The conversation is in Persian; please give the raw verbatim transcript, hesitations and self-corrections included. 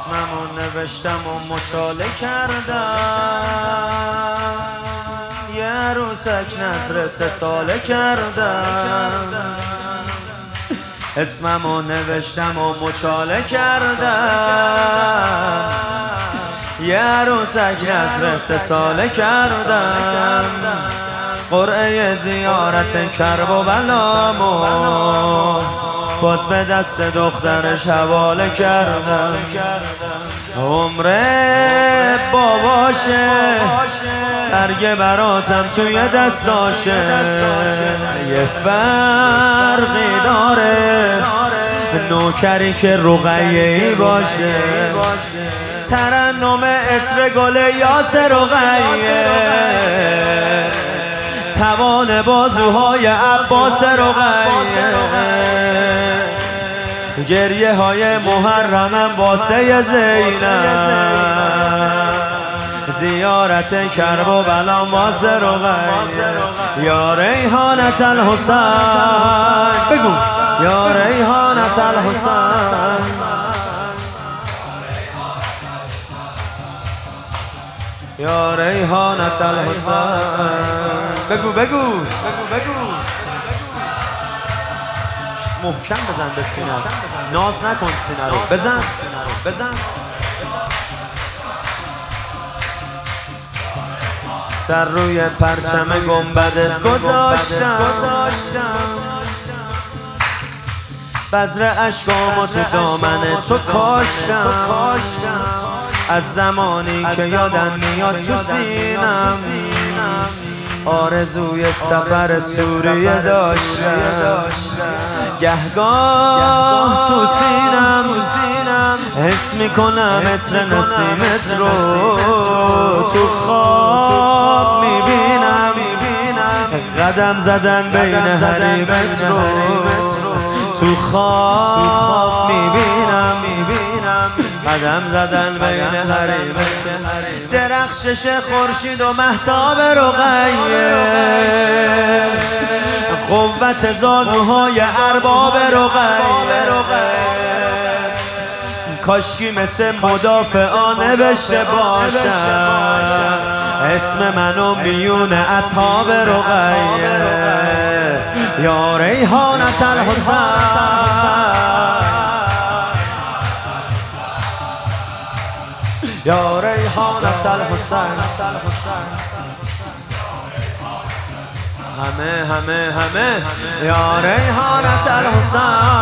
اسممو نوشتم و مچاله کردم، یه عروسک نظر سه ساله کردم. اسممو نوشتم و مچاله کردم، یه عروسک نظر سه ساله کردم. قرعه زیارت کرب و بلامو باز به دست دخترش حواله کردم. عمره باباشه برگ براتم توی دستاشه، یه فرقی داره نوکری که رقیه‌ای باشه. ترنم عطر گل یاسر رقیه، توان بازوهای عباس رقیه. گریه های محرمم واسه زینب، زیارت کرب و بلام واسه رقیه. یا ریحانت الحسین، بگو یا ریحانت الحسین. یا ریحانت الحسین، بگو بگو بگو بگو محکم بزن به سینه، ناز نکن سینه رو، بزن بزن. سر روی پرچم گنبدت گذاشتم، بذر اشکامو تو دامن تو کاشتم. از زمانی که یادم میاد تو سینم، آرزوی سفر سوریه داشتم. گهگاه تو سینم حس میکنم عطر نسیمت رو، تو خواب میبینم قدم زدن بین حریمت رو. تو خواب میبینم قدم زدن بین حریمت. درخشش خورشید و مهتاب رقیه، قوت زانوهای ارباب رقیه. کاشکی مثل مدافعان نوشته باشم اسم منو میون اصحاب رقیه. یا ریحانت الحسین، یا ریحانت الحسین. همه همه همه یا ریحانت الحسین.